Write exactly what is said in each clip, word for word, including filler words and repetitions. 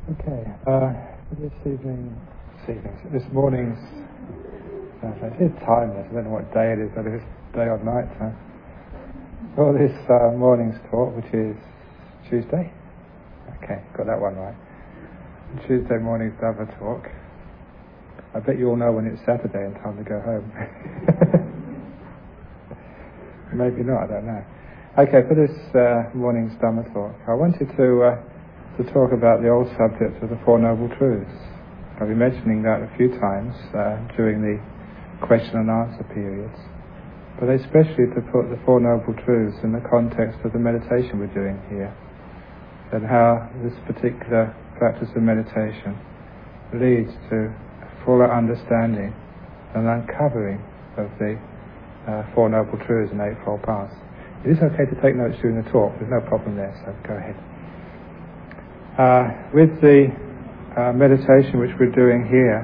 Okay, uh, this evening, this evening, this morning's, uh, it's timeless, I don't know what day it is, whether it's day or night time. For this uh, morning's talk, which is Tuesday, okay, got that one right. Tuesday morning's Dhamma talk. I bet you all know when it's Saturday and time to go home. Maybe not, I don't know. Okay, for this uh, morning's Dhamma talk, I wanted to uh, to talk about the old subject of the Four Noble Truths. I've been mentioning that a few times uh, during the question and answer periods, but especially to put the Four Noble Truths in the context of the meditation we're doing here, and how this particular practice of meditation leads to a fuller understanding and uncovering of the uh, Four Noble Truths and Eightfold Paths. It is okay to take notes during the talk, there's no problem there, so go ahead. Uh, with the uh, meditation which we're doing here,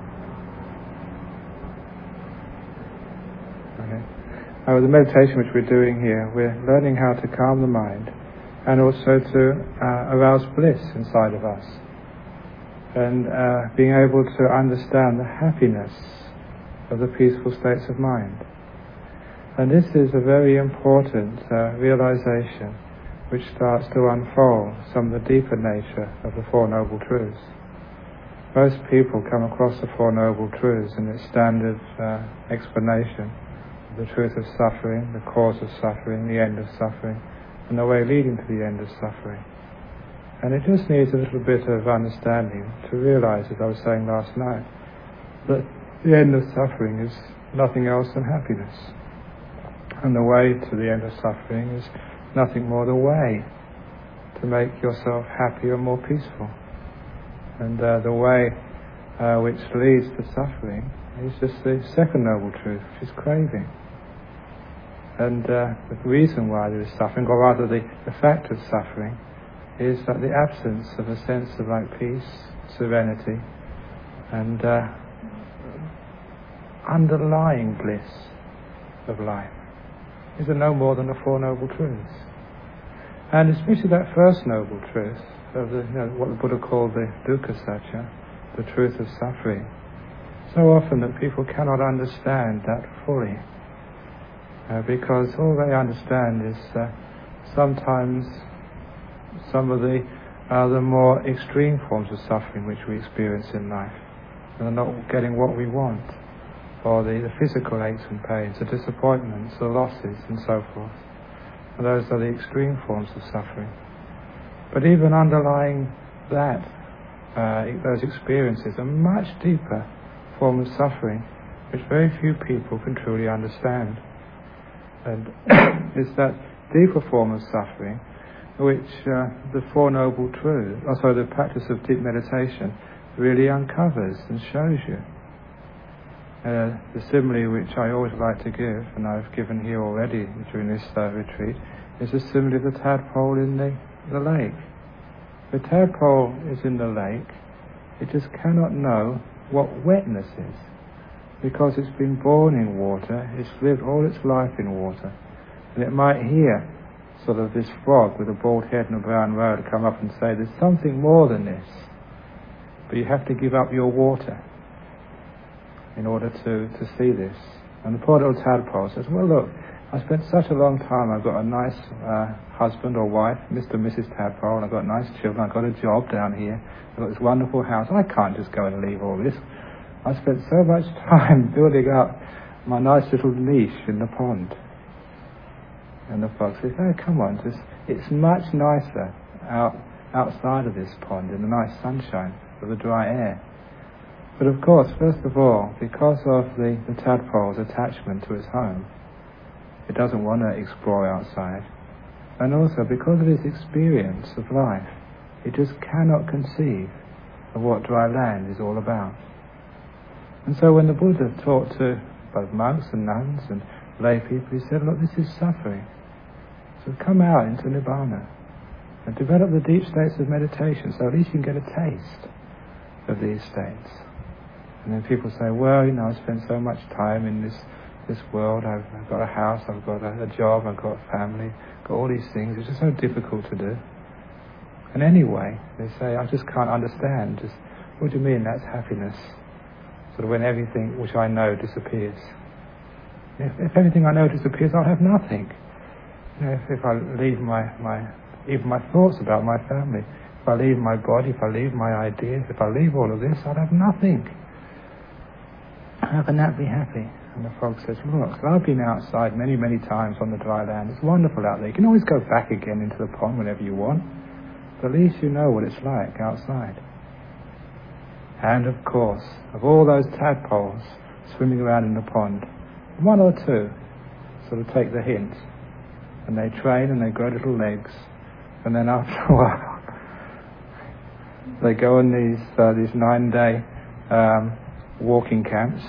okay, uh, with the meditation which we're doing here, we're learning how to calm the mind and also to uh, arouse bliss inside of us, and uh, being able to understand the happiness of the peaceful states of mind. And this is a very important uh, realization which starts to unfold some of the deeper nature of the Four Noble Truths. Most people come across the Four Noble Truths in its standard uh, explanation of the truth of suffering, the cause of suffering, the end of suffering, and the way leading to the end of suffering. And it just needs a little bit of understanding to realize, as I was saying last night, that the end of suffering is nothing else than happiness. And the way to the end of suffering is nothing more the way to make yourself happier and more peaceful. And uh, the way uh, which leads to suffering is just the second noble truth, which is craving. And uh, the reason why there is suffering, or rather the, the fact of suffering, is that the absence of a sense of like peace, serenity, and uh, underlying bliss of life is no more than the Four Noble Truths. And especially that first Noble Truth, of the, you know, what the Buddha called the dukkha satya, the truth of suffering, so often that people cannot understand that fully, uh, because all they understand is uh, sometimes some of the, uh, the more extreme forms of suffering which we experience in life, and are not getting what we want, or the, the physical aches and pains, the disappointments, the losses, and so forth. And those are the extreme forms of suffering. But even underlying that, uh, those experiences, a much deeper form of suffering, which very few people can truly understand. And it's that deeper form of suffering which uh, the Four Noble Truths, also the practice of deep meditation, really uncovers and shows you. Uh, the simile which I always like to give, and I've given here already during this uh, retreat, is the simile of the tadpole in the, the lake. The tadpole is in the lake, it just cannot know what wetness is, because it's been born in water, it's lived all its life in water, and it might hear sort of this frog with a bald head and a brown robe come up and say, there's something more than this, but you have to give up your water in order to, to see this. And the poor little tadpole says, well look, I spent such a long time, I've got a nice uh, husband or wife, Mister and Missus Tadpole, and I've got nice children, I've got a job down here, I've got this wonderful house, I can't just go and leave all this. I spent so much time building up my nice little niche in the pond. And the frog says, oh come on, just, it's much nicer out outside of this pond in the nice sunshine with the dry air. But of course, first of all, because of the, the tadpole's attachment to its home, it doesn't want to explore outside. And also because of its experience of life, it just cannot conceive of what dry land is all about. And so when the Buddha taught to both monks and nuns and lay people, he said, look, this is suffering. So come out into Nibbana and develop the deep states of meditation, so at least you can get a taste of these states. And then people say, well, you know, I spent so much time in this this world, I've, I've got a house, I've got a, a job, I've got a family, got all these things, it's just so difficult to do. And anyway, they say, I just can't understand. Just, what do you mean that's happiness? Sort of when everything which I know disappears. If, if everything I know disappears, I'll have nothing. You know, if, if I leave my, my, even my thoughts about my family, if I leave my body, if I leave my ideas, if I leave all of this, I'll have nothing. How can that be happy? And the frog says, look, I've been outside many, many times on the dry land. It's wonderful out there. You can always go back again into the pond whenever you want. But at least you know what it's like outside. And of course, of all those tadpoles swimming around in the pond, one or two sort of take the hint. And they train and they grow little legs. And then after a while, they go on these, uh, these nine-day um, walking camps.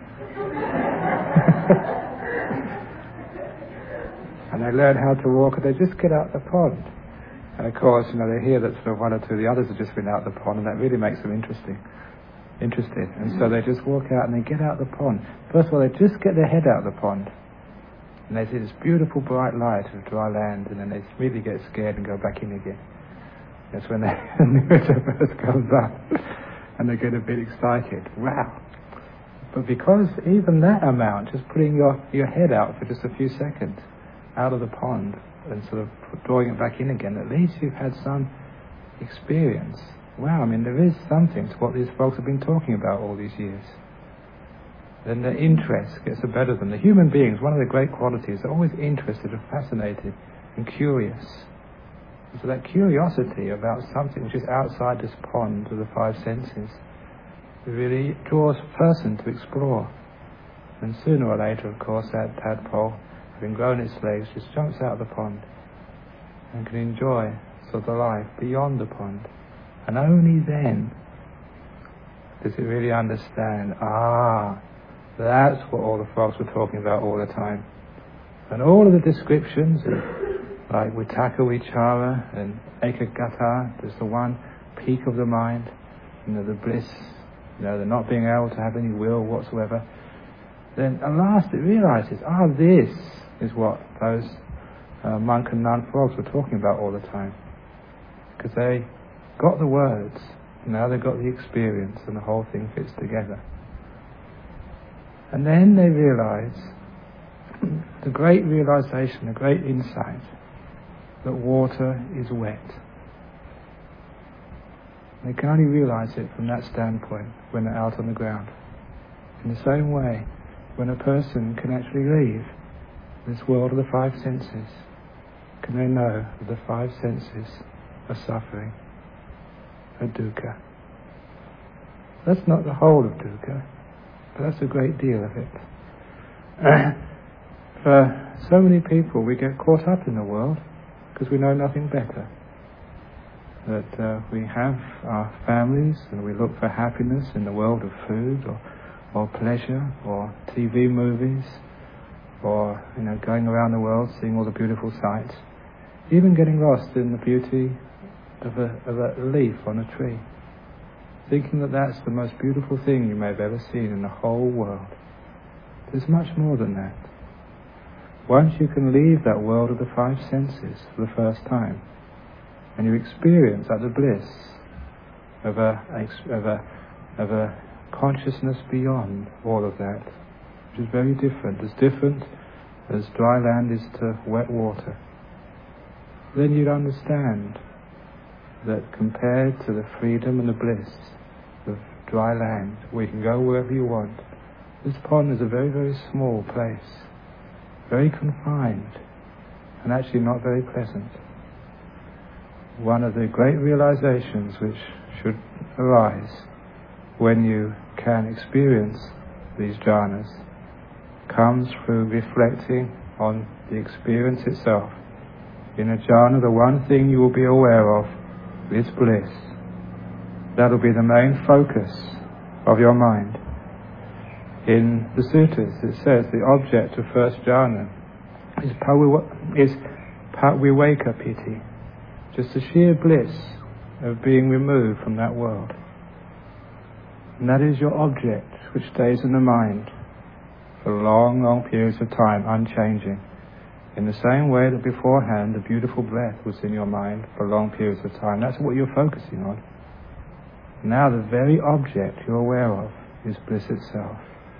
And they learn how to walk, and they just get out the pond. And of course, you know, they hear that sort of one or two of the others have just been out the pond, and that really makes them interesting, interested. And so they just walk out and they get out the pond. First of all, they just get their head out of the pond, and they see this beautiful bright light of dry land, and then they immediately get scared and go back in again. That's when the narrator first comes up, and they get a bit excited. Wow! But because even that amount, just putting your, your head out for just a few seconds out of the pond and sort of drawing it back in again, at least you've had some experience. Wow, I mean, there is something to what these folks have been talking about all these years. Then the interest gets the better of them. The human beings, one of the great qualities, are always interested and fascinated and curious. And so that curiosity about something which is outside this pond of the five senses really draws a person to explore. And sooner or later, of course, that tadpole, having grown its legs, just jumps out of the pond and can enjoy sort of the life beyond the pond. And only then does it really understand, ah, that's what all the frogs were talking about all the time. And all of the descriptions, like Vitaka Vichara and Ekagata, there's the one peak of the mind, you know, the bliss, you know, the not being able to have any will whatsoever. Then at last it realizes, ah, this is what those uh, monk and nun frogs were talking about all the time. Because they got the words, now they've got the experience, and the whole thing fits together. And then they realize the great realization, the great insight, that water is wet. They can only realize it from that standpoint when they're out on the ground. In the same way, when a person can actually leave this world of the five senses, can they know that the five senses are suffering, are dukkha. That's not the whole of dukkha, but that's a great deal of it. For so many people, we get caught up in the world because we know nothing better. That uh, we have our families and we look for happiness in the world of food or, or pleasure or T V movies or, you know, going around the world seeing all the beautiful sights, even getting lost in the beauty of a, of a leaf on a tree, thinking that that's the most beautiful thing you may have ever seen in the whole world. There's much more than that. Once you can leave that world of the five senses for the first time, and you experience like the bliss of a, of a of a consciousness beyond all of that, which is very different, as different as dry land is to wet water, then you'd understand that compared to the freedom and the bliss of dry land, where you can go wherever you want, this pond is a very, very small place, very confined, and actually not very pleasant. One of the great realizations which should arise when you can experience these jhanas comes through reflecting on the experience itself. In a jhana, the one thing you will be aware of is bliss. That will be the main focus of your mind. In the sutras it says the object of first jhana is paviva- is paviveka piti, just the sheer bliss of being removed from that world. And that is your object, which stays in the mind for long, long periods of time, unchanging. In the same way that beforehand the beautiful breath was in your mind for long periods of time, that's what you're focusing on. Now the very object you're aware of is bliss itself.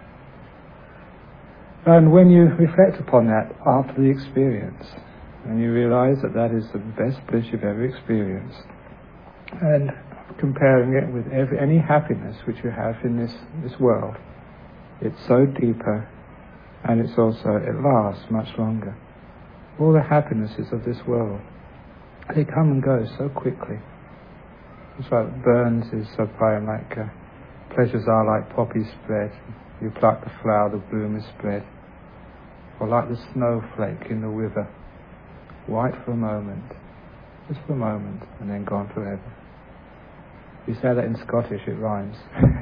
And when you reflect upon that after the experience, and you realize that that is the best bliss you've ever experienced, and comparing it with every, any happiness which you have in this, this world, it's so deeper, and it's also, it lasts much longer. All the happinesses of this world, they come and go so quickly. It's like Burns' is a poem like, uh, pleasures are like poppies spread, you pluck the flower, the bloom is spread. Or like the snowflake in the river, white for a moment, just for a moment, and then gone forever. If you say that in Scottish, it rhymes.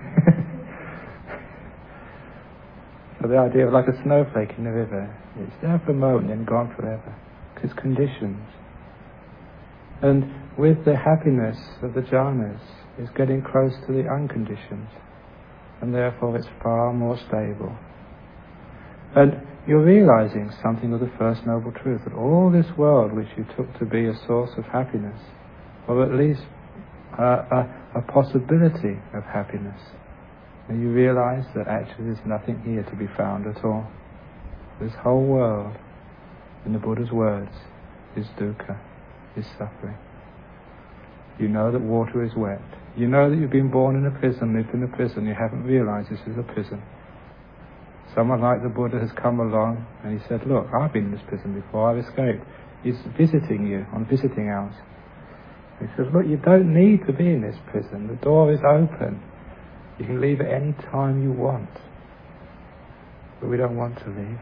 So the idea of like a snowflake in the river, it's there for a moment, then gone forever. Because it's conditions. And with the happiness of the jhanas, it's getting close to the unconditioned, and therefore it's far more stable. And you're realizing something of the First Noble Truth, that all this world which you took to be a source of happiness, or at least a, a, a possibility of happiness, and you realize that actually there's nothing here to be found at all. This whole world, in the Buddha's words, is dukkha, is suffering. You know that water is wet. You know that you've been born in a prison, lived in a prison, you haven't realized this is a prison. Someone like the Buddha has come along and he said, look, I've been in this prison before, I've escaped. He's visiting you on visiting hours. He says, look, you don't need to be in this prison. The door is open. You can leave at any time you want. But we don't want to leave.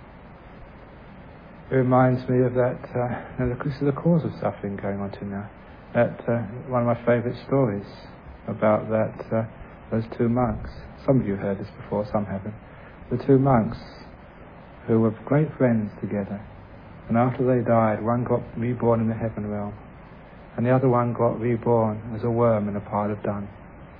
It reminds me of that, uh, this is the cause of suffering going on to now. That, uh, one of my favourite stories about that, uh, those two monks. Some of you heard this before, some haven't. The two monks who were great friends together, and after they died, one got reborn in the heaven realm, and the other one got reborn as a worm in a pile of dung.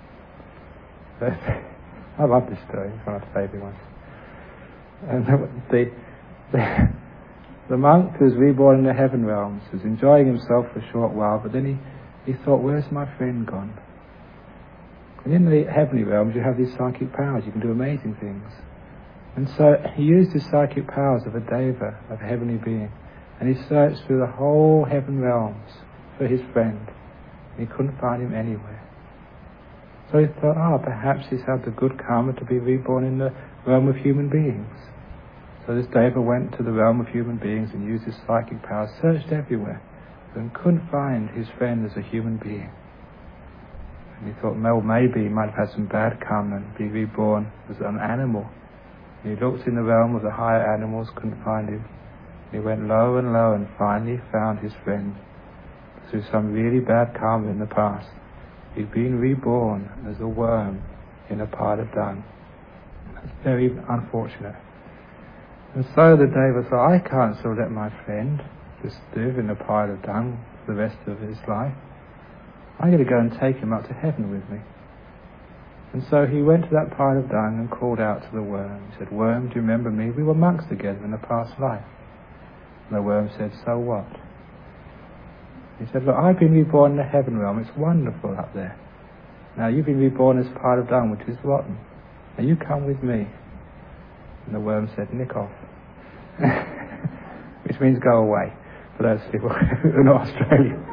I love this story, it's one of my favourite ones. And the, the, the monk who was reborn in the heaven realms was enjoying himself for a short while, but then he, he thought, where's my friend gone? And in the heavenly realms you have these psychic powers, you can do amazing things. And so he used his psychic powers of a deva, of a heavenly being, and he searched through the whole heaven realms for his friend. He couldn't find him anywhere. So he thought, ah, oh, perhaps he's had the good karma to be reborn in the realm of human beings. So this deva went to the realm of human beings and used his psychic powers, searched everywhere, and couldn't find his friend as a human being. And he thought, well, maybe he might have had some bad karma and be reborn as an animal. He looked in the realm of the higher animals, couldn't find him. He went low and low and finally found his friend. Through some really bad karma in the past, he'd been reborn as a worm in a pile of dung. That's very unfortunate. And so the deva thought, I can't still let my friend just live in a pile of dung for the rest of his life. I'm going to go and take him up to heaven with me. And so he went to that pile of dung and called out to the worm. He said, worm, do you remember me? We were monks together in a past life. And the worm said, so what? He said, look, I've been reborn in the heaven realm. It's wonderful up there. Now you've been reborn as a pile of dung, which is rotten. Now you come with me. And the worm said, nick off. Which means go away, for those people who are not Australian.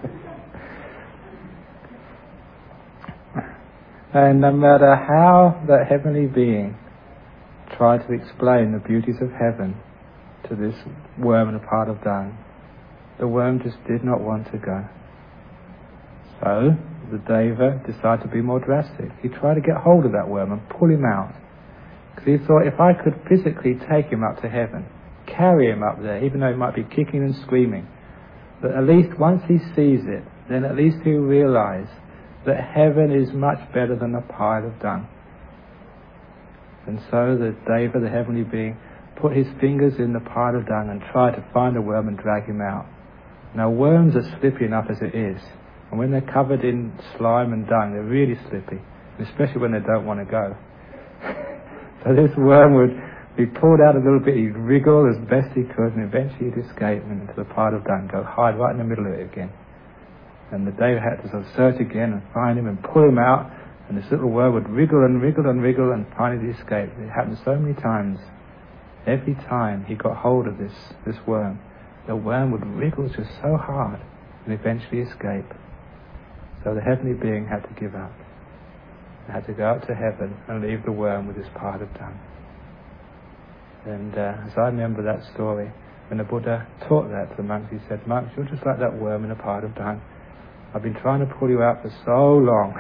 And no matter how that heavenly being tried to explain the beauties of heaven to this worm in a pile of dung, the worm just did not want to go. So the deva decided to be more drastic. He tried to get hold of that worm and pull him out. Because he thought, if I could physically take him up to heaven, carry him up there, even though he might be kicking and screaming, that at least once he sees it, then at least he'll realize that heaven is much better than a pile of dung. And so the deva, the heavenly being, put his fingers in the pile of dung and tried to find the worm and drag him out. Now worms are slippy enough as it is, and when they're covered in slime and dung, they're really slippy, especially when they don't want to go. So this worm would, He pulled out a little bit, he'd wriggle as best he could, and eventually he'd escape into the pile of dung, go hide right in the middle of it again. And the David had to sort of search again and find him and pull him out, and this little worm would wriggle and wriggle and wriggle, and finally he escaped. It happened so many times. Every time he got hold of this, this worm, the worm would wriggle just so hard and eventually escape. So the heavenly being had to give up. He had to go up to heaven and leave the worm with his pile of dung. And uh, as I remember that story, when the Buddha taught that to the monks, he said, "Monks, you're just like that worm in a pile of dung. I've been trying to pull you out for so long."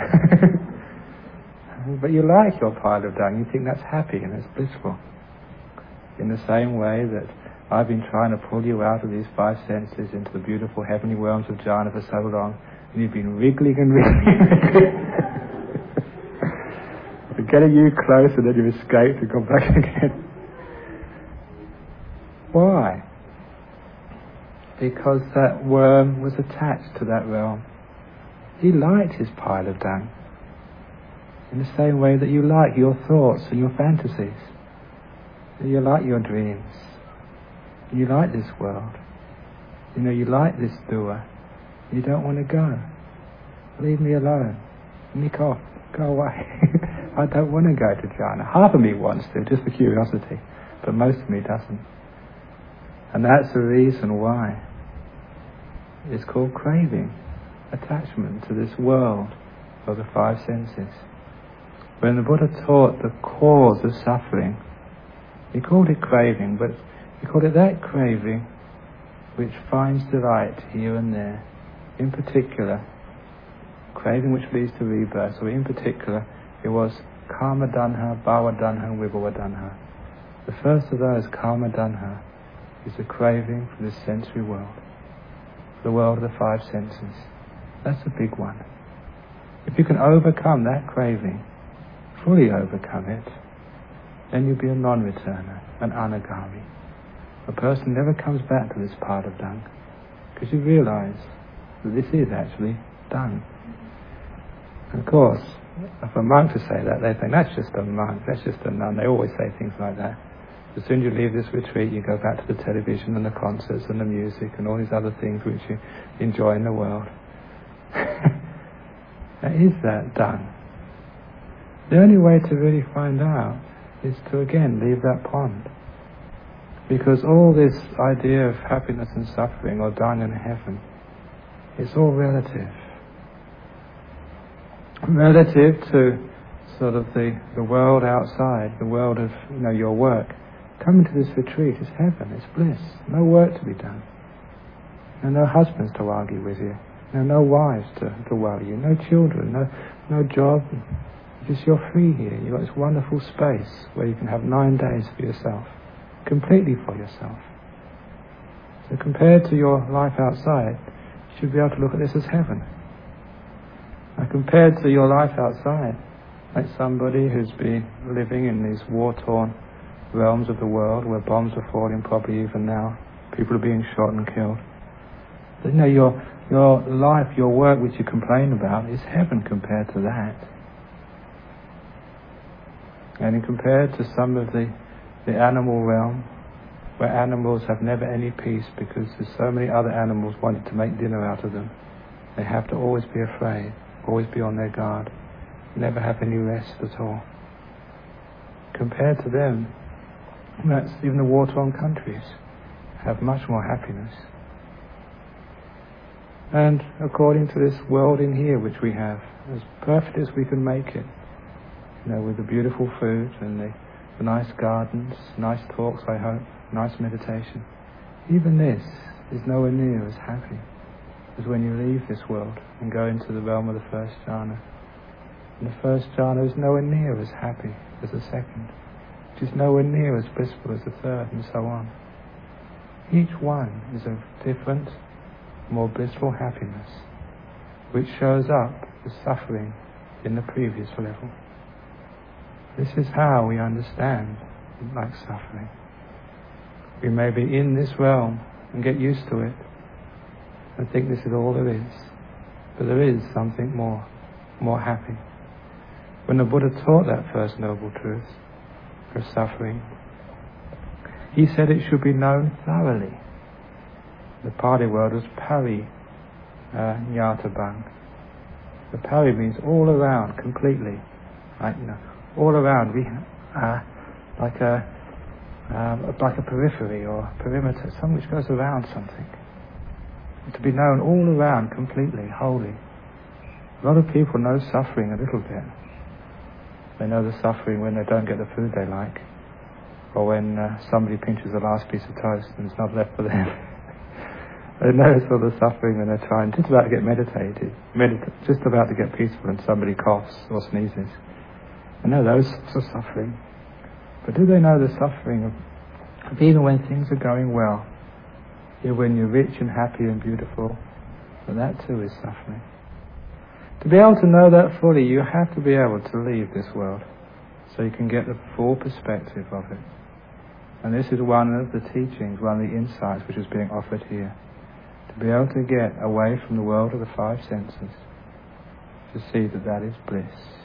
But you like your pile of dung. You think that's happy and it's blissful. In the same way that I've been trying to pull you out of these five senses into the beautiful heavenly realms of jhana for so long, and you've been wriggling and wriggling. Getting you close, and then you've escaped and gone back again. Why? Because that worm was attached to that realm. He liked his pile of dung. In the same way that you like your thoughts and your fantasies. You like your dreams. You like this world. You know, you like this doer. You don't want to go. Leave me alone. Nick off. Go away. I don't want to go to jhana. Half of me wants to, just for curiosity. But most of me doesn't. And that's the reason why. It's called craving. Attachment to this world of the five senses. When the Buddha taught the cause of suffering, he called it craving, but he called it that craving which finds delight here and there. In particular, craving which leads to rebirth. So in particular, it was Kama Danha, Bhava Danha, and Vibhava Danha. The first of those, Kama Danha, is a craving for this sensory world, the world of the five senses. That's a big one. If you can overcome that craving, fully overcome it, then you'll be a non-returner, an anagami. A person never comes back to this pile of dung, because you realize that this is actually dung. And of course, if a monk to say that, they think, that's just a monk, that's just a nun. They always say things like that. As soon as you leave this retreat, you go back to the television and the concerts and the music and all these other things which you enjoy in the world. Is that dung? The only way to really find out is to again leave that pond. Because all this idea of happiness and suffering, or dung and heaven, it's all relative. Relative to sort of the, the world outside, the world of, you know, your work. Coming to this retreat is heaven, it's bliss. No work to be done. And no husbands to argue with you. No, no wives to, to worry you. No children, no, no job. Just you're free here. You've got this wonderful space where you can have nine days for yourself. Completely for yourself. So compared to your life outside, you should be able to look at this as heaven. Now compared to your life outside, like somebody who's been living in these war-torn realms of the world where bombs are falling probably even now, people are being shot and killed. But you know, your, your life, your work which you complain about is heaven compared to that. And in compared to some of the, the animal realm, where animals have never any peace because there's so many other animals wanting to make dinner out of them. They have to always be afraid, always be on their guard, never have any rest at all. Compared to them, that's even the war-torn countries have much more happiness. And according to this world in here which we have, as perfect as we can make it, you know, with the beautiful food and the, the nice gardens, nice talks, I hope, nice meditation, even this is nowhere near as happy as when you leave this world and go into the realm of the first jhana. And the first jhana is nowhere near as happy as the second, which is nowhere near as blissful as the third, and so on. Each one is of different, more blissful happiness, which shows up as suffering in the previous level. This is how we understand like suffering. We may be in this realm and get used to it and think this is all there is, but there is something more, more happy. When the Buddha taught that first noble truth of suffering, he said it should be known thoroughly. The Pali word was pari uh, nyatabang. The pari means all around, completely. Like, you know, all around, we uh, like a um, like a periphery or a perimeter, something which goes around something. To be known all around, completely, wholly. A lot of people know suffering a little bit. They know the suffering when they don't get the food they like, or when uh, somebody pinches the last piece of toast and it's not left for them. They know sort of suffering when they're trying, just about to get meditated, medita- just about to get peaceful and somebody coughs or sneezes. They know those sorts of suffering. But do they know the suffering of, of even when things are going well, even when you're rich and happy and beautiful, but that too is suffering. To be able to know that fully, you have to be able to leave this world so you can get the full perspective of it. And this is one of the teachings, one of the insights which is being offered here. To be able to get away from the world of the five senses, to see that that is bliss.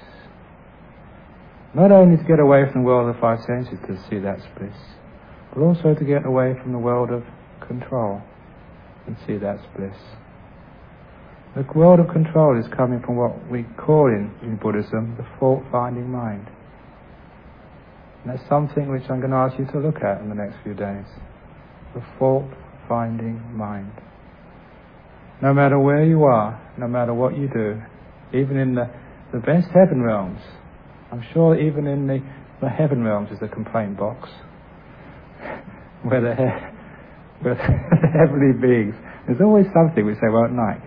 Not only to get away from the world of the five senses to see that's bliss, but also to get away from the world of control and see that's bliss. The world of control is coming from what we call in, in Buddhism the fault-finding mind. And that's something which I'm going to ask you to look at in the next few days. The fault-finding mind. No matter where you are, no matter what you do, even in the, the best heaven realms, I'm sure even in the, the heaven realms is a complaint box where the, he- where the heavenly beings, there's always something which they won't like.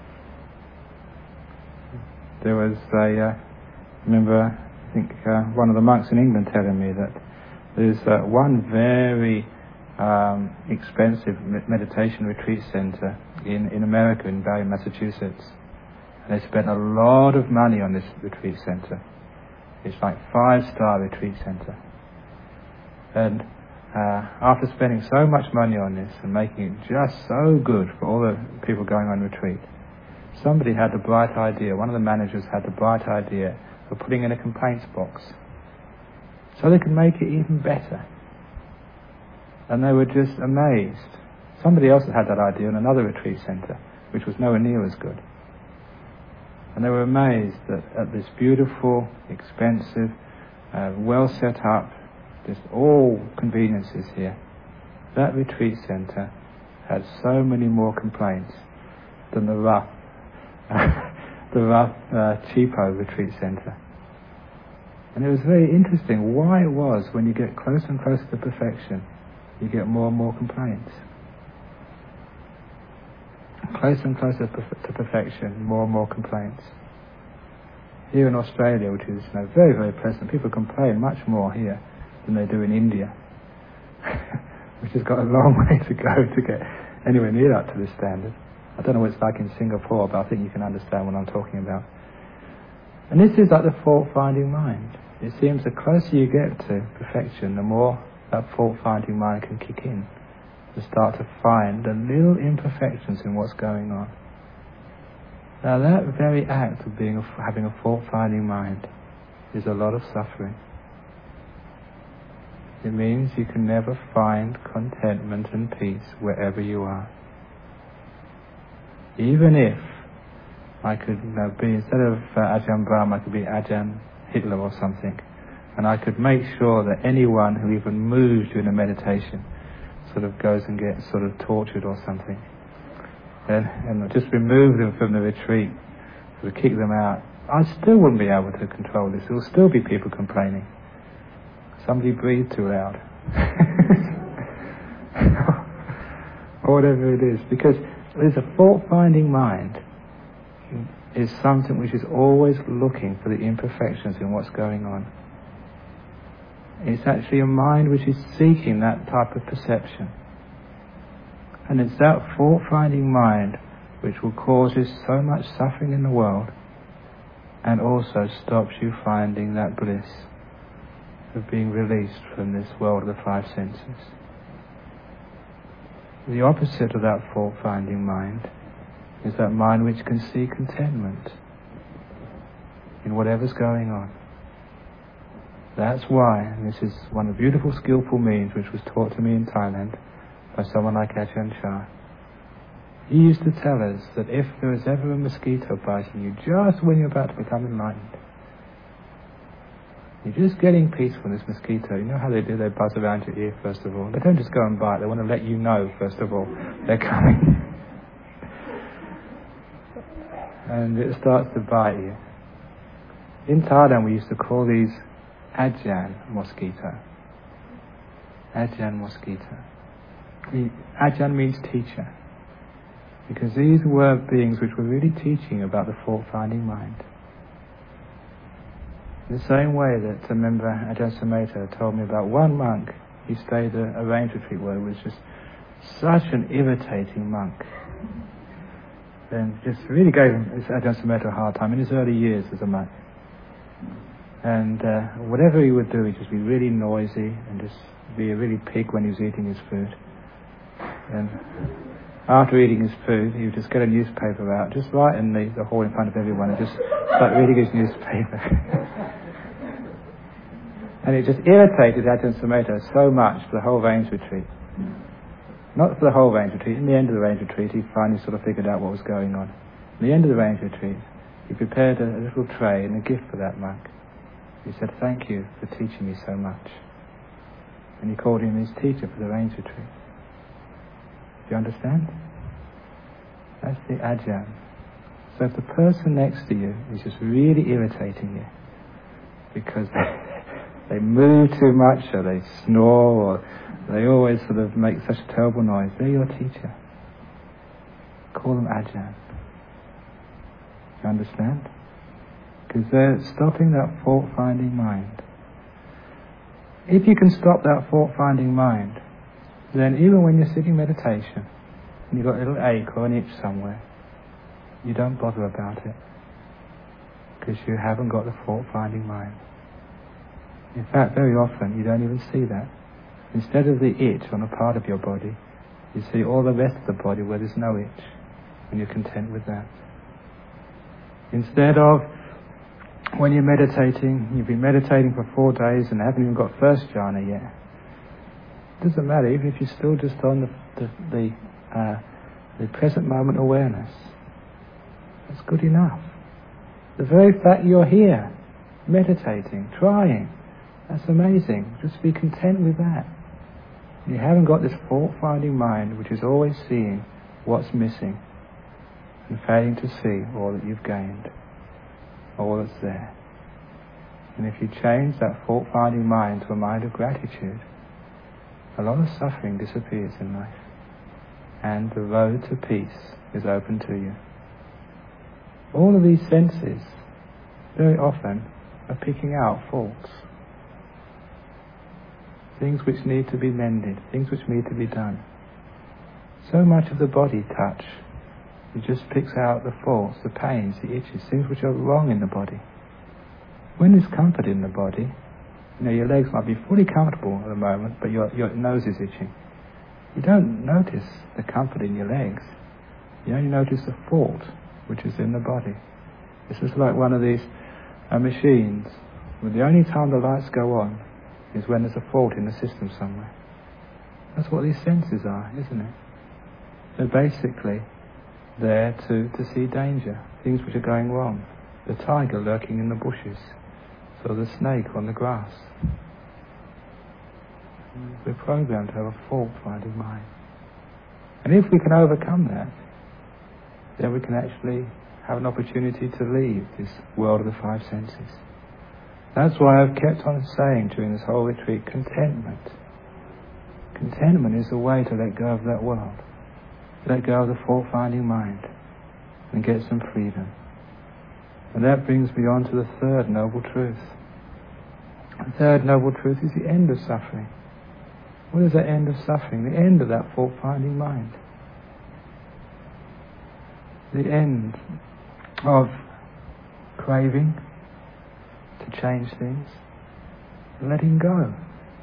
There was a, uh, remember, I think uh, one of the monks in England telling me that there's uh, one very um, expensive meditation retreat center in, in America, in Barre, Massachusetts. And they spent a lot of money on this retreat center. It's like five-star retreat center. And uh, after spending so much money on this and making it just so good for all the people going on retreat, somebody had the bright idea, one of the managers had the bright idea of putting in a complaints box so they could make it even better. And they were just amazed. Somebody else had had that idea in another retreat center, which was nowhere near as good. And they were amazed that at this beautiful, expensive, uh, well set up, just all conveniences here, that retreat center had so many more complaints than the rough the rough, uh, cheapo retreat center. And it was very interesting why it was when you get closer and closer to perfection, you get more and more complaints. Closer and closer to perfection, more and more complaints. Here in Australia, which is, you know, very, very pleasant, people complain much more here than they do in India, which has got a long way to go to get anywhere near up to this standard. I don't know what it's like in Singapore, but I think you can understand what I'm talking about. And this is like the fault-finding mind. It seems the closer you get to perfection, the more that fault-finding mind can kick in, to start to find the little imperfections in what's going on. Now that very act of being a, having a fault-finding mind is a lot of suffering. It means you can never find contentment and peace wherever you are. Even if I could, you know, be, instead of uh, Ajahn Brahm, I could be Ajahn Hitler or something, and I could make sure that anyone who even moves during a meditation sort of goes and gets sort of tortured or something, and, and just remove them from the retreat, sort of kick them out. I still wouldn't be able to control this. There will still be people complaining. Somebody breathed too loud. Or whatever it is, because there's a fault-finding mind is something which is always looking for the imperfections in what's going on. It's actually a mind which is seeking that type of perception. And it's that fault-finding mind which will cause you so much suffering in the world and also stops you finding that bliss of being released from this world of the five senses. The opposite of that fault-finding mind is that mind which can see contentment in whatever's going on. That's why, and this is one of the beautiful, skillful means which was taught to me in Thailand by someone like Ajahn Chah. He used to tell us that if there is ever a mosquito biting you just when you're about to become enlightened, you're just getting peace from this mosquito. You know how they do? They buzz around your ear first of all. They don't just go and bite. They want to let you know first of all they're coming. And it starts to bite you. In Thailand we used to call these Ajahn mosquito. Ajahn mosquito. The Ajahn means teacher. Because these were beings which were really teaching about the fault-finding mind. In the same way that I remember Ajahn Sumedho told me about one monk, he stayed at a range retreat where it was just such an irritating monk. And just really gave him, Ajahn Sumedho, a hard time in his early years as a monk. And uh, whatever he would do, he'd just be really noisy and just be a really pig when he was eating his food. And after eating his food, he would just get a newspaper out, just right in the, the hall in front of everyone, and just start reading his newspaper. And it just irritated Ajahn Sumedho so much for the whole range retreat. Not for the whole range retreat. In the end of the range retreat, he finally sort of figured out what was going on. In the end of the range retreat, he prepared a, a little tray and a gift for that monk. He said, "Thank you for teaching me so much." And he called him his teacher for the range retreat. Do you understand? That's the Ajahn. So if the person next to you is just really irritating you because they, they move too much, or they snore, or they always sort of make such a terrible noise, they're your teacher. Call them Ajahn. Do you understand? Because they're stopping that fault-finding mind. If you can stop that fault-finding mind, then even when you're sitting meditation and you've got a little ache or an itch somewhere, you don't bother about it because you haven't got the fault-finding mind. In fact, very often you don't even see that. Instead of the itch on a part of your body, you see all the rest of the body where there's no itch, and you're content with that. Instead of, when you're meditating, you've been meditating for four days and haven't even got first jhana yet. It doesn't matter, even if you're still just on the the the, uh, the present moment awareness. That's good enough. The very fact you're here, meditating, trying, that's amazing. Just be content with that. You haven't got this fault-finding mind which is always seeing what's missing and failing to see all that you've gained, all that's there. And if you change that fault-finding mind to a mind of gratitude, a lot of suffering disappears in life, and the road to peace is open to you. All of these senses, very often, are picking out faults. Things which need to be mended, things which need to be done. So much of the body touch, it just picks out the faults, the pains, the itches, things which are wrong in the body. When there's comfort in the body, you know, your legs might be fully comfortable at the moment, but your, your nose is itching. You don't notice the comfort in your legs. You only notice the fault which is in the body. This is like one of these uh, machines where the only time the lights go on is when there's a fault in the system somewhere. That's what these senses are, isn't it? They're basically there to, to see danger, things which are going wrong. The tiger lurking in the bushes, or the snake on the grass. We're programmed to have a fault-finding mind. And if we can overcome that, then we can actually have an opportunity to leave this world of the five senses. That's why I've kept on saying during this whole retreat, contentment. Contentment is the way to let go of that world. Let go of the fault-finding mind and get some freedom. And that brings me on to the third noble truth. The third noble truth is the end of suffering. What is the end of suffering? The end of that fault-finding mind. The end of craving to change things. Letting go.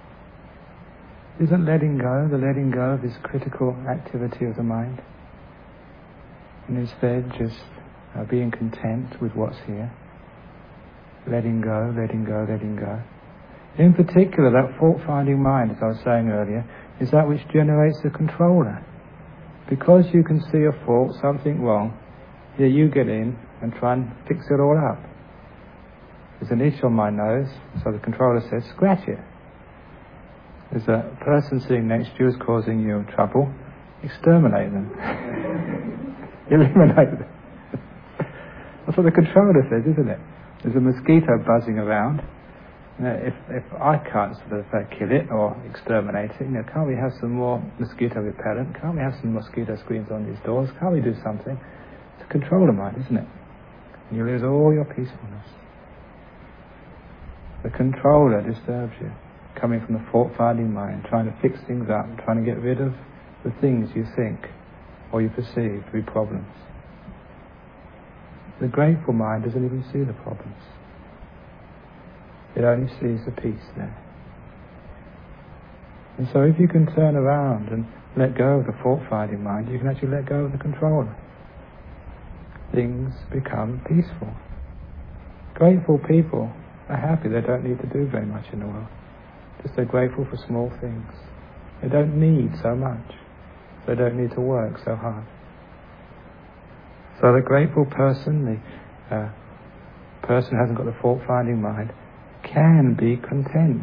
Isn't letting go the letting go of this critical activity of the mind? And instead just uh, being content with what's here. Letting go, letting go, letting go. In particular, that fault-finding mind, as I was saying earlier, is that which generates the controller. Because you can see a fault, something wrong, here you get in and try and fix it all up. There's an itch on my nose, so the controller says, scratch it. There's a person sitting next to you who's causing you trouble, exterminate them. Eliminate them. That's what the controller says, isn't it? There's a mosquito buzzing around. You know, if if I can't sort of uh, kill it or exterminate it, you know, can't we have some more mosquito repellent? Can't we have some mosquito screens on these doors? Can't we do something? It's a controller mind, isn't it? And you lose all your peacefulness. The controller disturbs you, coming from the fault-finding mind, trying to fix things up, trying to get rid of the things you think or you perceive to be problems. The grateful mind doesn't even see the problems. It only sees the peace there. And so if you can turn around and let go of the fault-finding mind, you can actually let go of the controller. Things become peaceful. Grateful people are happy. They don't need to do very much in the world. Just they're grateful for small things. They don't need so much. They don't need to work so hard. So the grateful person, the uh, person who hasn't got the fault-finding mind, can be content.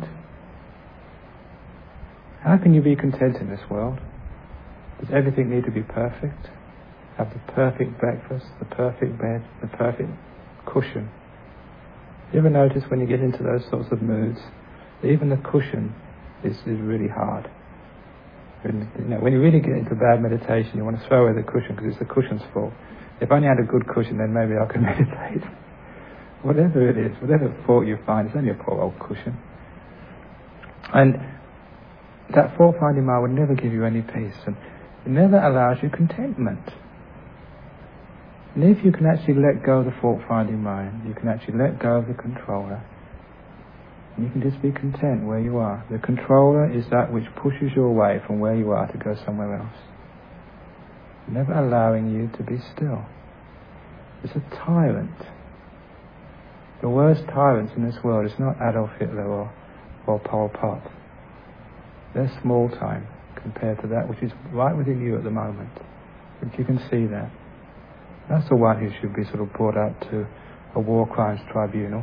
How can you be content in this world? Does everything need to be perfect? Have the perfect breakfast, the perfect bed, the perfect cushion? You ever notice when you get into those sorts of moods, even the cushion is, is really hard. When, you know, when you really get into bad meditation, you want to throw away the cushion because it's the cushion's fault. If I only had a good cushion, then maybe I could meditate. Whatever it is, whatever fault you find, it's only a poor old cushion. And that fault-finding mind will never give you any peace, and it never allows you contentment. And if you can actually let go of the fault-finding mind, you can actually let go of the controller, and you can just be content where you are. The controller is that which pushes you away from where you are to go somewhere else, never allowing you to be still. It's a tyrant. The worst tyrants in this world is not Adolf Hitler or, or Pol Pot. They're small time compared to that which is right within you at the moment. If you can see that, that's the one who should be sort of brought out to a war crimes tribunal.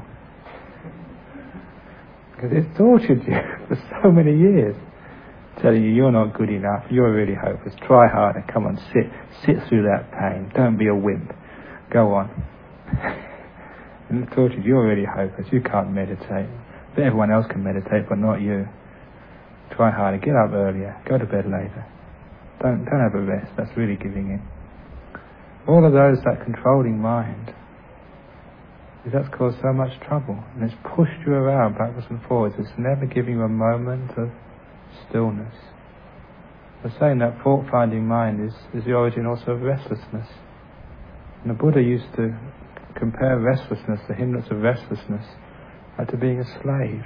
Because it's tortured you for so many years, telling you you're not good enough, you're really hopeless, try harder, come on, sit, sit through that pain, don't be a wimp, go on. And it's tortured, you're really hopeless, you can't meditate, but everyone else can meditate, but not you. Try harder, get up earlier, go to bed later. Don't, don't have a rest, that's really giving in. All of those, that controlling mind, that's caused so much trouble, and it's pushed you around backwards and forwards. It's never giving you a moment of stillness. I was saying that fault-finding mind is, is the origin also of restlessness. And the Buddha used to compare restlessness, the hindrance of restlessness, like to being a slave.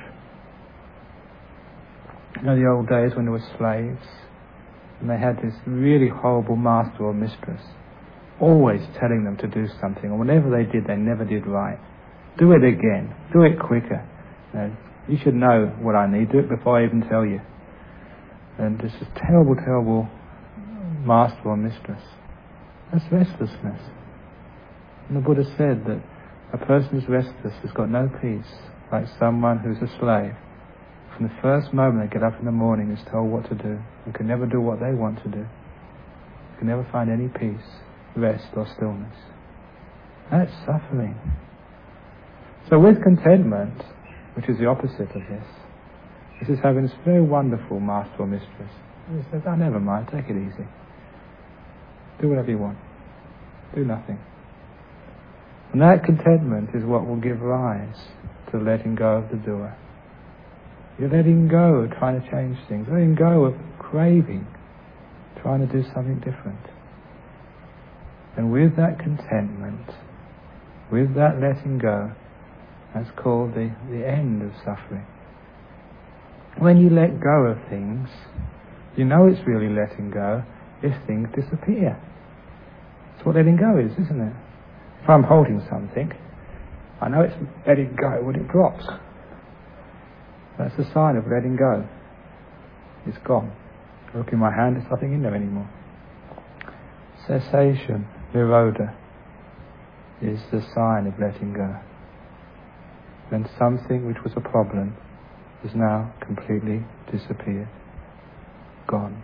You know the old days when there were slaves, and they had this really horrible master or mistress, always telling them to do something, and whenever they did, they never did right. Do it again. Do it quicker. You know, you should know what I need. Do it before I even tell you. And this is terrible, terrible master or mistress. That's restlessness. And the Buddha said that a person who's restless has got no peace, like someone who's a slave. From the first moment they get up in the morning is told what to do, and can never do what they want to do. You can never find any peace, rest or stillness. That's suffering. So with contentment, which is the opposite of this, this is having this very wonderful master or mistress. And he says, oh, never mind, take it easy. Do whatever you want. Do nothing. And that contentment is what will give rise to letting go of the doer. You're letting go of trying to change things, letting go of craving, trying to do something different. And with that contentment, with that letting go, that's called the, the end of suffering. When you let go of things, you know it's really letting go if things disappear. That's what letting go is, isn't it? If I'm holding something, I know it's letting go when it drops. That's a sign of letting go. It's gone. I look in my hand, there's nothing in there anymore. Cessation, nirodha, is the sign of letting go. When something which was a problem has now completely disappeared, gone.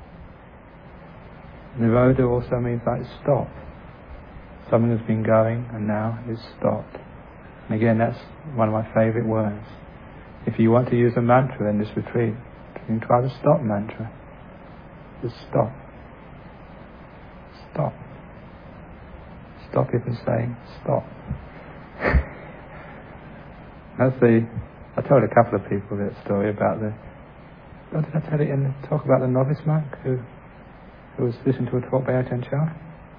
Nirodha also means like stop. Something has been going and now it's stopped. And again, that's one of my favourite words. If you want to use a mantra in this retreat, you can try the stop mantra. Just stop. Stop. Stop even saying stop. That's the, I told a couple of people that story about the, oh, did I tell it in the talk about the novice monk who, who was listening to a talk by Ajahn Chah?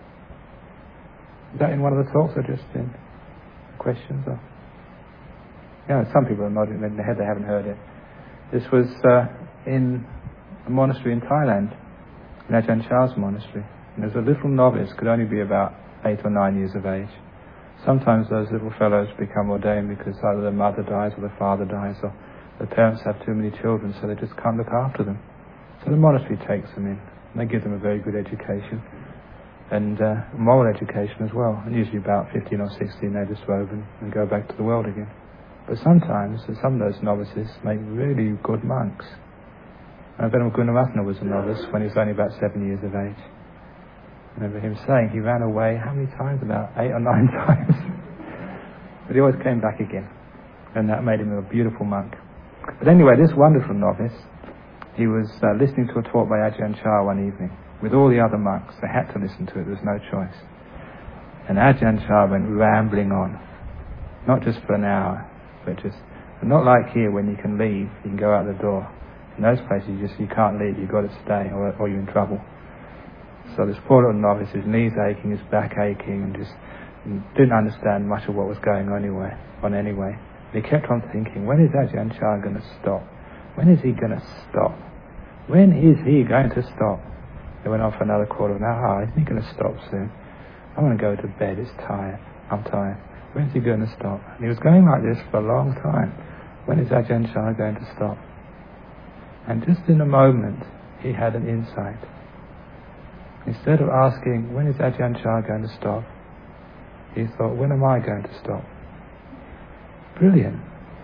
Is that in one of the talks or just in questions? Or? Yeah, some people are nodding in their head, they haven't heard it. This was uh, in a monastery in Thailand, in Ajahn Chah's monastery. And there was a little novice, could only be about eight or nine years of age. Sometimes those little fellows become ordained because either the mother dies or the father dies, or the parents have too many children, so they just can't look after them. So the monastery takes them in, and they give them a very good education, and uh, moral education as well. And usually about fifteen or sixteen they just robe and, and go back to the world again. But sometimes some of those novices make really good monks. And Venerable Gunaratana was a novice when he was only about seven years of age. I remember him saying he ran away how many times? About eight or nine times. But he always came back again. And that made him a beautiful monk. But anyway, this wonderful novice, he was uh, listening to a talk by Ajahn Chah one evening with all the other monks. They had to listen to it, there was no choice. And Ajahn Chah went rambling on. Not just for an hour, but just, not like here when you can leave, you can go out the door. In those places you just, you can't leave, you've got to stay or, or you're in trouble. So this poor little novice, his knees aching, his back aching, and just didn't understand much of what was going on anyway. On anyway. He kept on thinking, when is Ajahn Chah going to stop? When is he going to stop? When is he going to stop? They went on for another quarter of an hour. Oh, isn't he going to stop soon? I want to go to bed, it's tired. I'm tired. When's he going to stop? And he was going like this for a long time. When is Ajahn Chah going to stop? And just in a moment, he had an insight. Instead of asking, when is Ajahn Chah going to stop? He thought, when am I going to stop? Brilliant.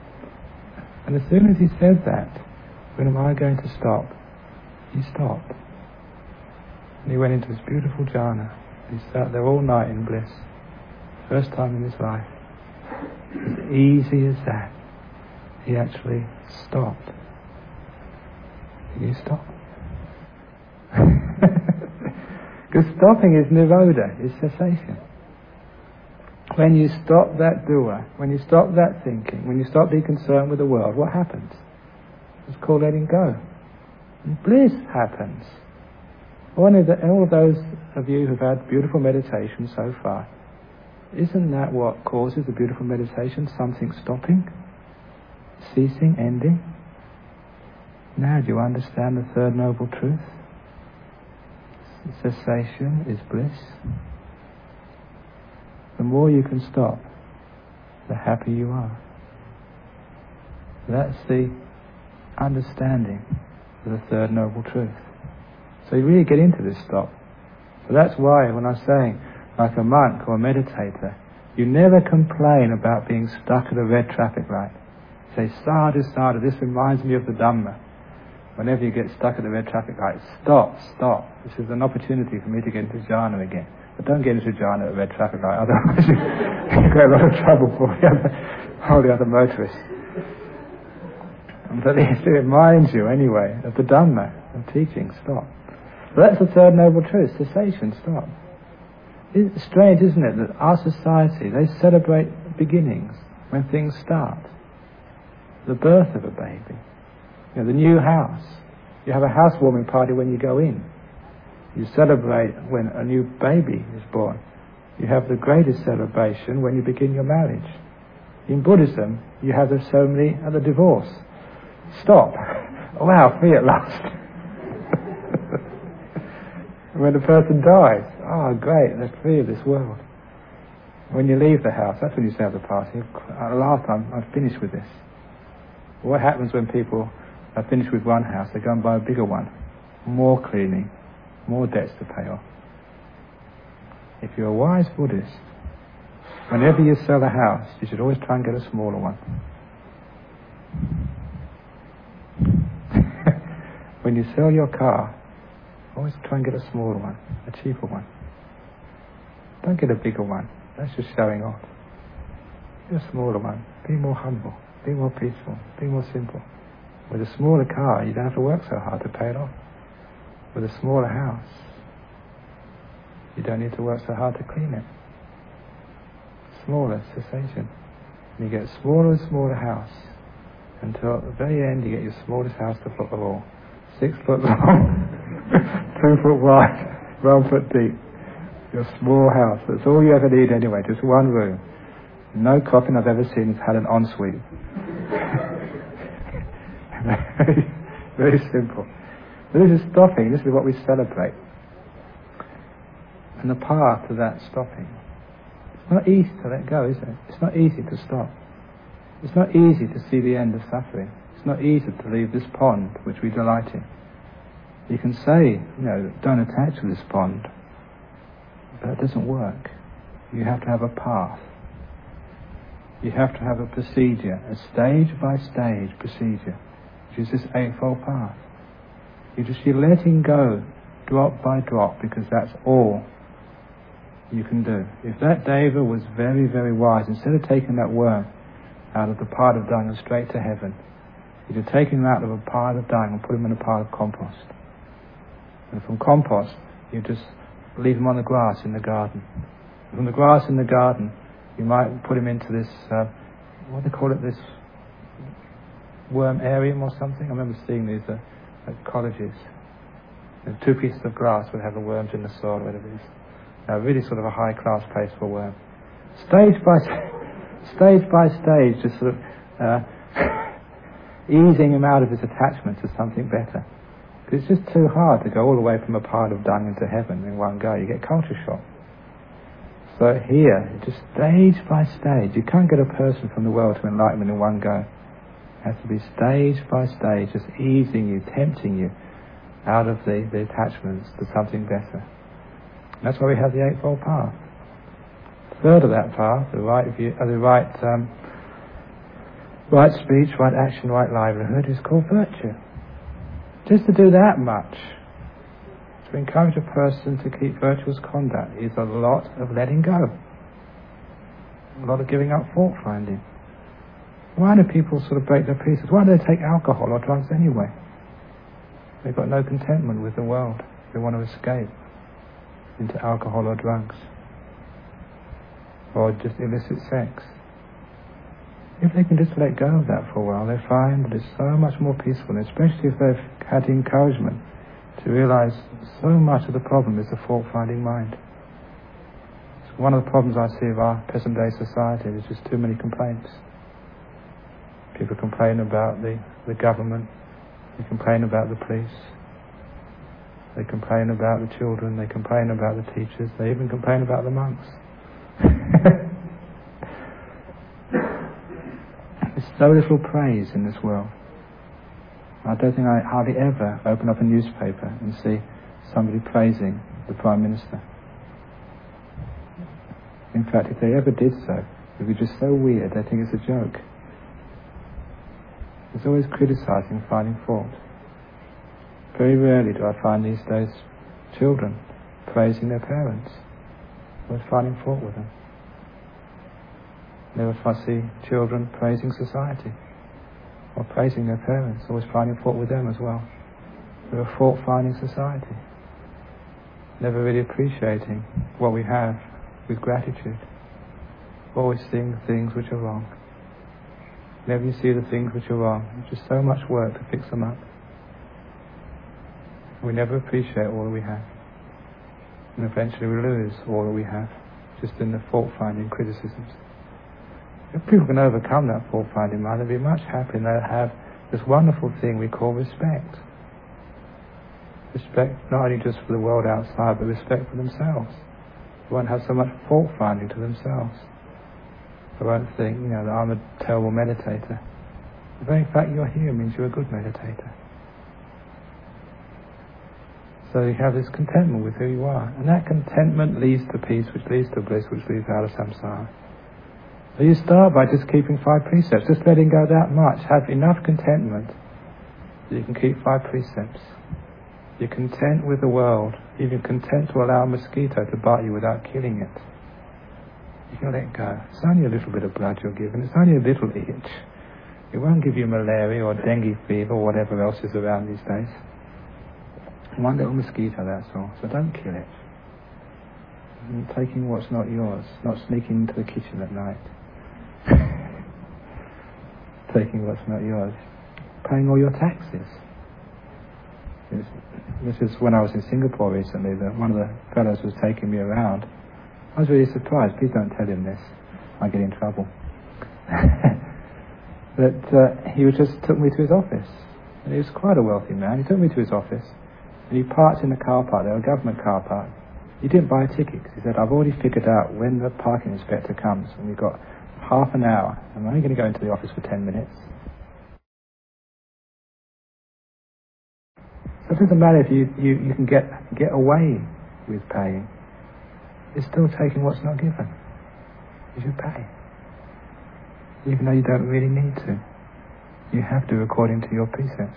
And as soon as he said that, when am I going to stop? He stopped. And he went into this beautiful jhana. He sat there all night in bliss. First time in his life. As easy as that. He actually stopped. Did you stop? Because stopping is nirodha, is cessation. When you stop that doer, when you stop that thinking, when you stop being concerned with the world, what happens? It's called letting go. And bliss happens. All of, the, all of those of you who've had beautiful meditation so far, isn't that what causes a beautiful meditation? Something stopping, ceasing, ending? Now do you understand the third noble truth? Cessation is bliss. The more you can stop, the happier you are. That's the understanding of the third noble truth. So you really get into this stop. So that's why when I'm saying, like a monk or a meditator, you never complain about being stuck at a red traffic light. Say, sadhu, sadhu, this reminds me of the Dhamma. Whenever you get stuck at the red traffic light, stop, stop. This is an opportunity for me to get into jhana again. But don't get into jhana at a red traffic light, otherwise you've got a lot of trouble for the other, all the other motorists. But it reminds you anyway of the Dhamma, of teaching, stop. So that's the third noble truth, cessation, stop. It's strange, isn't it, that our society, they celebrate beginnings when things start. The birth of a baby. You know, the new house. You have a housewarming party when you go in. You celebrate when a new baby is born. You have the greatest celebration when you begin your marriage. In Buddhism, you have the ceremony of the divorce. Stop. Wow, free at last. When the person dies, oh great, they're free of this world. When you leave the house, that's when you say have the party. At last, I'm, I'm finished with this. What happens when people are finished with one house? They go and buy a bigger one, more cleaning, more debts to pay off. If you're a wise Buddhist, whenever you sell a house, you should always try and get a smaller one. When you sell your car, always try and get a smaller one, a cheaper one. Don't get a bigger one. That's just showing off. Get a smaller one. Be more humble. Be more peaceful. Be more simple. With a smaller car, you don't have to work so hard to pay it off. With a smaller house, you don't need to work so hard to clean it. Smaller cessation. And you get a smaller and smaller house until at the very end you get your smallest house to foot of all. Six foot long, two foot wide, one foot deep. Your small house. That's all you ever need anyway, just one room. No coffin I've ever seen has had an ensuite. very, very simple. But this is stopping. This is what we celebrate. And the path to that stopping. It's not easy to let go, is it? It's not easy to stop. It's not easy to see the end of suffering. It's not easy to leave this pond which we delight in. You can say, you know, don't attach to this pond. But it doesn't work. You have to have a path. You have to have a procedure, a stage-by-stage procedure, which is this Eightfold Path. You just, you're letting go, drop by drop, because that's all you can do. If that Deva was very, very wise, instead of taking that worm out of the pile of dung and straight to heaven, he'd have taken him out of a pile of dung and put him in a pile of compost. And from compost, you just leave him on the grass in the garden. And from the grass in the garden, you might put him into this, uh, what do they call it, this wormarium or something? I remember seeing these uh, at colleges. And two pieces of grass would have the worms in the soil, whatever it is. Uh, really sort of a high-class place for a worm. Stage by stage by stage, just sort of uh, easing him out of his attachment to something better. Because it's just too hard to go all the way from a pile of dung into heaven in one go. You get culture shock. So here, just stage by stage. You can't get a person from the world to enlightenment in one go. It has to be stage by stage, just easing you, tempting you out of the, the attachments to something better. And that's why we have the Eightfold Path. Third of that path, the right view, uh, the right, um, right speech, right action, right livelihood, is called virtue. Just to do that much, to encourage a person to keep virtuous conduct, is a lot of letting go, a lot of giving up fault finding. Why do people sort of break their pieces? Why do they take alcohol or drugs anyway? They've got no contentment with the world. They want to escape into alcohol or drugs, or just illicit sex. If they can just let go of that for a while, they find that it's so much more peaceful, and especially if they've had the encouragement to realize so much of the problem is the fault-finding mind. It's one of the problems I see of our present-day society. There's just too many complaints. People complain about the, the government, they complain about the police, they complain about the children, they complain about the teachers, they even complain about the monks. There's so little praise in this world. I don't think I hardly ever open up a newspaper and see somebody praising the Prime Minister. In fact, if they ever did so, it would be just so weird, they think it's a joke. There's always criticising and finding fault. Very rarely do I find these days children praising their parents, always finding fault with them. Never see children praising society or praising their parents, always finding fault with them as well. We're a fault-finding society, never really appreciating what we have with gratitude, always seeing the things which are wrong. Whenever you see the things which are wrong, it's just so much work to fix them up. We never appreciate all that we have, and eventually we lose all that we have just in the fault-finding criticisms. If people can overcome that fault-finding mind, they'll be much happier, and they'll have this wonderful thing we call respect. Respect not only just for the world outside, but respect for themselves. They won't have so much fault-finding to themselves. They won't think, you know, that I'm a terrible meditator. The very fact you're here means you're a good meditator. So you have this contentment with who you are. And that contentment leads to peace, which leads to bliss, which leads out of samsara. So you start by just keeping five precepts, just letting go that much. Have enough contentment that you can keep five precepts. You're content with the world. You're content to allow a mosquito to bite you without killing it. You can let go. It's only a little bit of blood you're given. It's only a little itch. It won't give you malaria or dengue fever or whatever else is around these days. One little mosquito, that's all. So don't kill it. And taking what's not yours, not sneaking into the kitchen at night. Taking what's not yours. Paying all your taxes. This, this is when I was in Singapore recently, that one of the fellows was taking me around. I was really surprised. Please don't tell him this. I get in trouble. That uh, he just took me to his office. And he was quite a wealthy man. He took me to his office. And he parked in the car park there, a government car park. He didn't buy a ticket because he said, I've already figured out when the parking inspector comes and we've got half an hour. I'm only going to go into the office for ten minutes. So it doesn't matter if you, you, you can get, get away with paying. It's still taking what's not given. You should pay. Even though you don't really need to. You have to according to your precepts.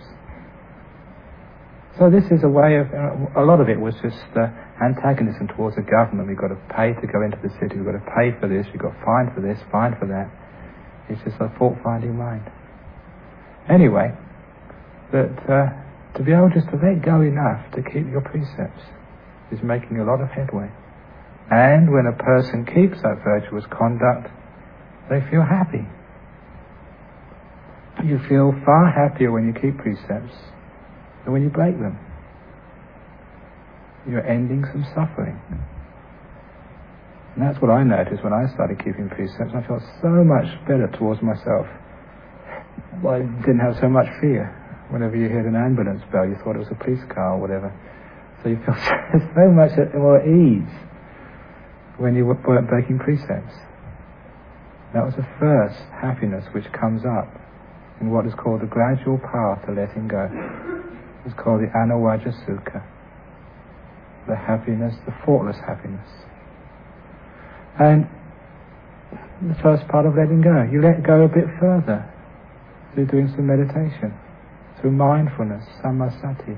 So this is a way of, uh, a lot of it was just uh, antagonism towards the government. We've got to pay to go into the city, we've got to pay for this, we've got to fine for this, fine for that. It's just a fault-finding mind. Anyway, that uh, to be able just to let go enough to keep your precepts is making a lot of headway. And when a person keeps that virtuous conduct, they feel happy. You feel far happier when you keep precepts than when you break them. You're ending some suffering. And that's what I noticed when I started keeping precepts. I felt so much better towards myself. I didn't have so much fear. Whenever you heard an ambulance bell, you thought it was a police car or whatever. So you feel so much more at ease when you weren't breaking precepts. That was the first happiness which comes up in what is called the gradual path to letting go. It's called the Anawajja Sukha. The happiness, the faultless happiness. And the first part of letting go, you let go a bit further through doing some meditation, through mindfulness, sammasati,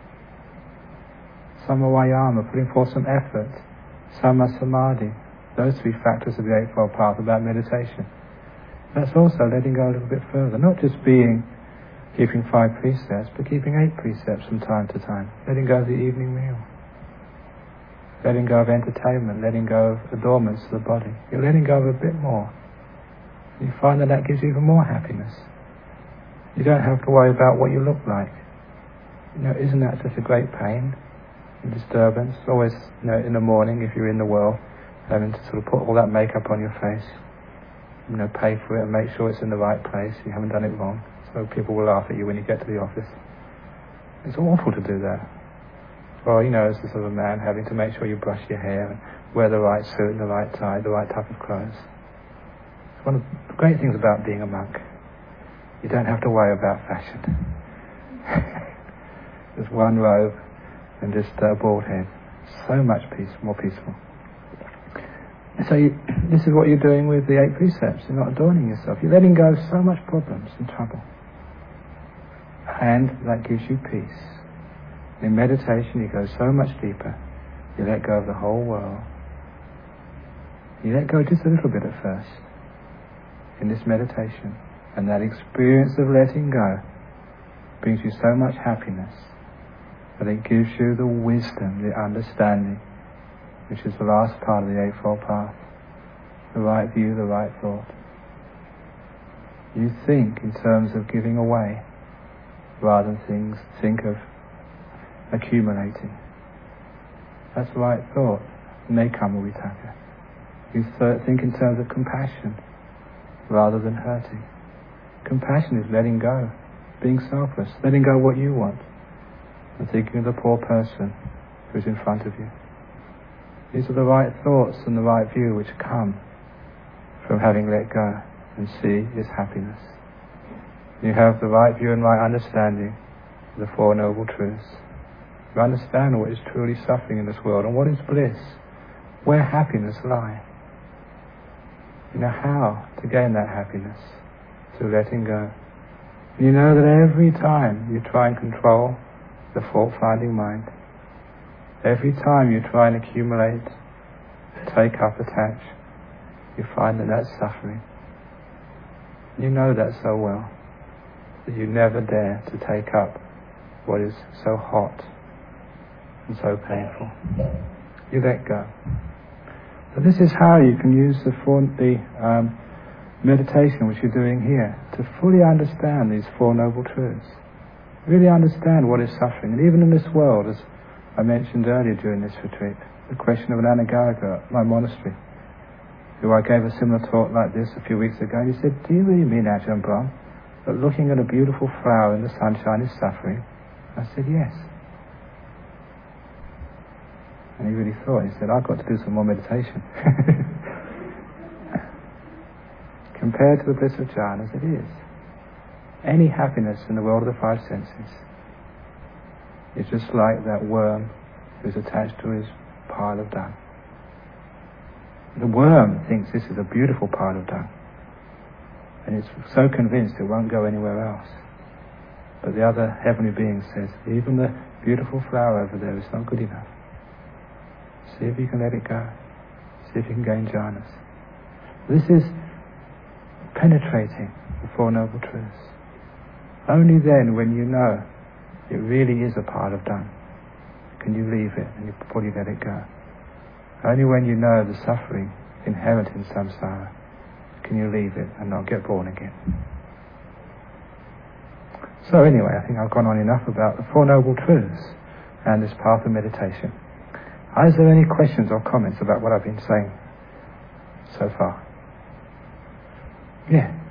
samavayama, putting forth some effort, sammasamadhi. Those three factors of the Eightfold Path about meditation. That's also letting go a little bit further. Not just being, keeping five precepts, but keeping eight precepts from time to time. Letting go of the evening meal. Letting go of entertainment. Letting go of adornments of the body. You're letting go of a bit more. You find that that gives you even more happiness. You don't have to worry about what you look like. You know, isn't that just a great pain and disturbance? Always, you know, in the morning, if you're in the world, having to sort of put all that makeup on your face, you know, pay for it and make sure it's in the right place, you haven't done it wrong, so people will laugh at you when you get to the office. It's awful to do that. Or, you know, as a sort of man, having to make sure you brush your hair and wear the right suit and the right tie, the right type of clothes. It's one of the great things about being a monk. You don't have to worry about fashion. Just one robe and just a bald head. So much peace, more peaceful. So you, this is what you're doing with the eight precepts. You're not adorning yourself. You're letting go of so much problems and trouble. And that gives you peace. In meditation you go so much deeper. You let go of the whole world. You let go just a little bit at first in this meditation. And that experience of letting go brings you so much happiness that it gives you the wisdom, the understanding, which is the last part of the Eightfold Path. The right view, the right thought. You think in terms of giving away rather than things, think of accumulating. That's the right thought. Nekama Vitakka. You th- think in terms of compassion rather than hurting. Compassion is letting go, being selfless, letting go what you want, and thinking of the poor person who's in front of you. These are the right thoughts and the right view which come from having let go and see is happiness. You have the right view and right understanding of the Four Noble Truths. You understand what is truly suffering in this world and what is bliss, where happiness lies. You know how to gain that happiness, through letting go. You know that every time you try and control the fault-finding mind, every time you try and accumulate, take up, attach, you find that that's suffering. You know that so well, that you never dare to take up what is so hot and so painful. You let go. So this is how you can use the, four, the um, meditation which you're doing here to fully understand these Four Noble Truths. Really understand what is suffering. And even in this world, as I mentioned earlier during this retreat, the question of an Anagarika at my monastery, who I gave a similar talk like this a few weeks ago, and he said, "Do you really mean, Ajahn Brahm, that looking at a beautiful flower in the sunshine is suffering?" I said, "Yes." And he really thought, he said, "I've got to do some more meditation." Compared to the bliss of jhanas, it is. Any happiness in the world of the five senses is just like that worm who's attached to his pile of dung. The worm thinks this is a beautiful pile of dung, and it's so convinced it won't go anywhere else. But the other heavenly being says, even the beautiful flower over there is not good enough. See if you can let it go. See if you can gain jhanas. This is penetrating the Four Noble Truths. Only then, when you know it really is a pile of dung, can you leave it and you fully let it go. Only when you know the suffering inherent in samsara can you leave it and not get born again. So anyway, I think I've gone on enough about the Four Noble Truths and this path of meditation. Is there any questions or comments about what I've been saying so far? Yeah.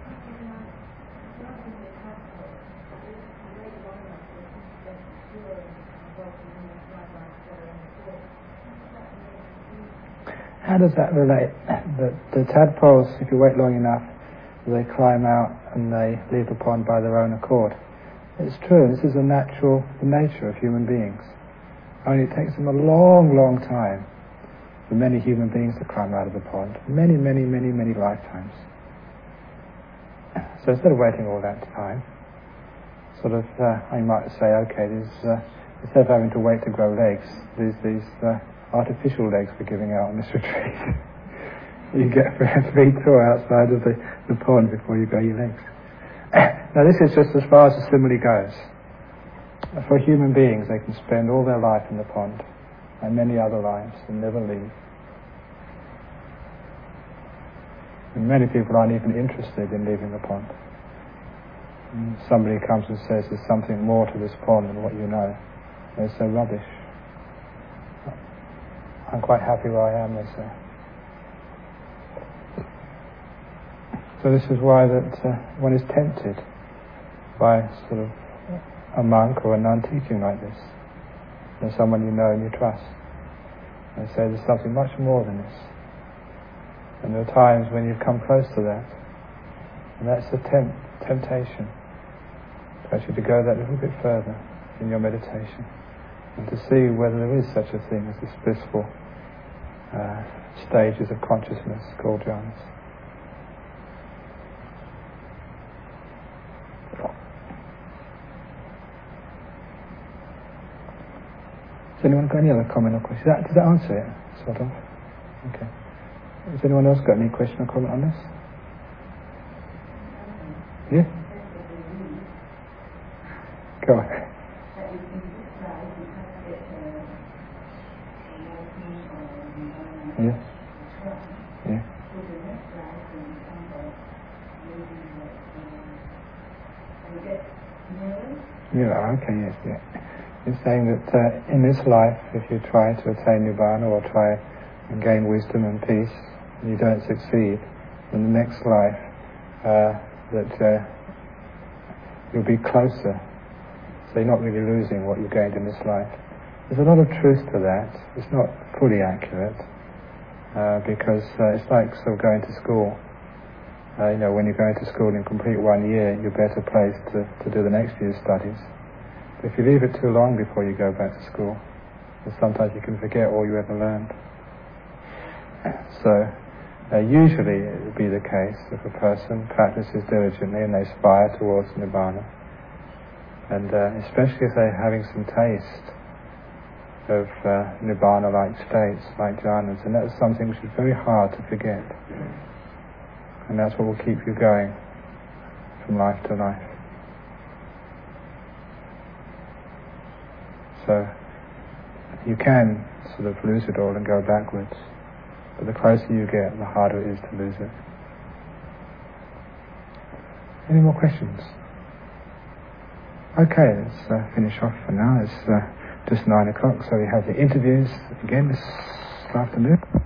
How does that relate? The, the tadpoles, if you wait long enough, they climb out and they leave the pond by their own accord. It's true, this is a natural the nature of human beings. Only it takes them a long, long time for many human beings to climb out of the pond. Many, many, many, many lifetimes. So instead of waiting all that time, sort of, uh, I might say, okay, these, uh, instead of having to wait to grow legs, these, these uh, artificial legs we're giving out on this retreat. You get for a free tour outside of the, the pond before you grow your legs. Now this is just as far as the simile goes. For human beings, they can spend all their life in the pond, and many other lives, and never leave. And many people aren't even interested in leaving the pond. And somebody comes and says there's something more to this pond than what you know. They say, rubbish. I'm quite happy where I am, they say. So this is why that uh, one is tempted by sort of a monk or a nun teaching like this. There's someone you know and you trust. They say there's something much more than this. And there are times when you've come close to that. And that's the temp- temptation. To actually to go that little bit further in your meditation. And to see whether there is such a thing as this blissful uh, stages of consciousness called jhanas. Has anyone got any other comment or question? Does that, does that answer it, sort of? Okay. Has anyone else got any question or comment on this? Yeah? Go on. Yeah. Yeah. Yeah, okay, yes, yeah. You're saying that uh, in this life, if you try to attain Nibbana or try and gain wisdom and peace, and you don't succeed, in the next life, uh, that uh, you'll be closer. So you're not really losing what you gained in this life. There's a lot of truth to that. It's not fully accurate, uh, because uh, it's like sort of going to school. Uh, you know, when you're going to school and complete one year, you're better placed to, to do the next year's studies. But if you leave it too long before you go back to school, then sometimes you can forget all you ever learned. So, uh, usually it would be the case if a person practices diligently and they aspire towards Nibbana, and uh, especially if they're having some taste of uh, Nibbana-like states, like jhanas, and that's something which is very hard to forget. And that's what will keep you going from life to life. So you can sort of lose it all and go backwards, but the closer you get, the harder it is to lose it. Any more questions? Okay, let's uh, finish off for now. It's uh, just nine o'clock, so we have the interviews again this afternoon.